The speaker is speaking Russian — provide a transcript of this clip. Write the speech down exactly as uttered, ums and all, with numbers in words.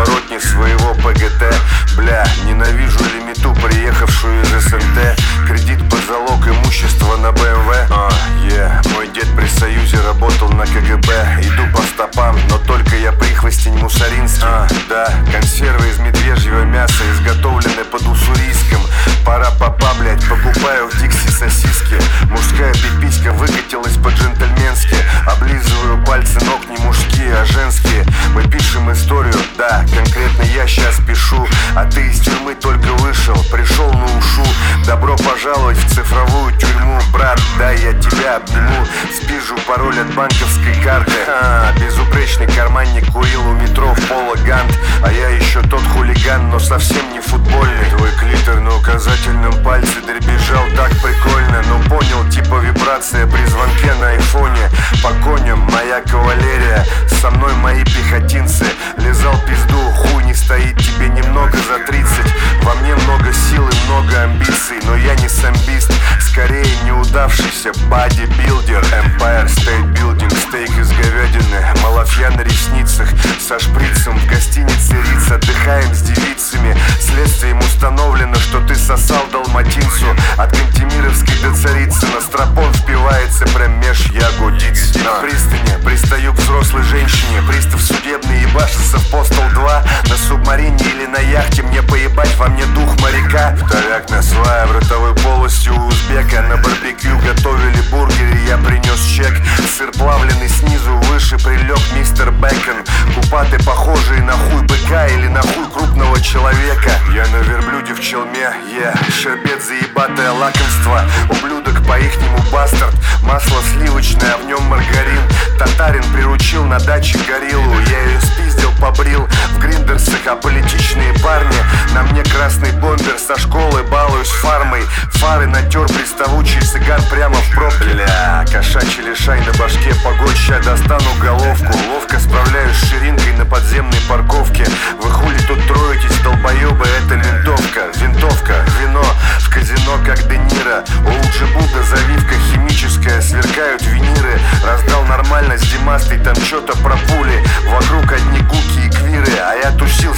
подворотни своего ПГТ. Бля, ненавижу лимиту, приехавшую из СНТ. Кредит под залог имущества на БМВ. А, е, мой дед при Союзе работал на КГБ. Иду по стопам, но только я прихвостень мусоринский. А, да, консервы из медвежьего мяса, изготовлены под уссурийском. Пора попа, блять, покупаю в Дикси сосиски. Мужская пиписька выкатилась по-джентльменски. Облизываю пальцы ног, не мужские, а женские. Мы пишем историю, да, конкретно я сейчас пишу. А ты из тюрьмы только вышел, пришел на ушу. Добро пожаловать в цифровую тюрьму, брат, дай я тебя обниму. Спижу пароль от банковской карты. Ха, безупречный карманник курил у метро в Поло Гант. А я еще тот хулиган, но совсем не футбольный. Твой клитор на указательном пальце дребезжал так прикольно. Но понял, типа вибрация при звонке на айфоне. По коням моя кавалерия, со мной мои пехотинцы. Лизал пизду, хуй не стоит тебе немного за тридцать. Во мне много сил и много амбиций, но я не самбист, скорее неудавшийся бодибилдер. Empire State Building, стейк из говядины, малафья на ресницах, со шприцем в гостинице Риц. Отдыхаем с девицами, следствием установлено, что ты сосал далматинцу. От Кантемировской до Царицына стропон впивается прям меж ягодиц. На пристани пристаю к взрослой женщине, пристав судебный ебашится в Постал два. На субмарине или на яхте мне поебать, во мне дух моряка. Вторяк на свая в ротовой полости у узбека. На барбекю готовили бургеры, я принес чек. Сыр плавленый снизу, выше прилег мистер Бэкон. Купаты похожие на хуй быка или на хуй крупного человека. Я на верблюде в челме, yeah. Шербет заебатое лакомство, ублюдок по-ихнему бастард. Масло сливочное, а в нем маргарин. Татарин приручил на даче гориллу. Я ее спиздил, побрил в гриндерсах, а политичные парни. На мне красный бомбер со школы, балуюсь фармой. Фары натер приставучий цыган прямо в пробке. Бля, кошачий лишай на башке, погодь, ща достану головку. Ловко справляюсь с ширинкой на подземной парковке. Вы хули тут троитесь, долбоебы, это винтовка. Винтовка, вино, в казино как Де Ниро. Лучше Будда, завивка химическая, сверкают виниры. Раздал нормально с Димастой, там что-то про пули. Вокруг одни куки и квиры, а я тусил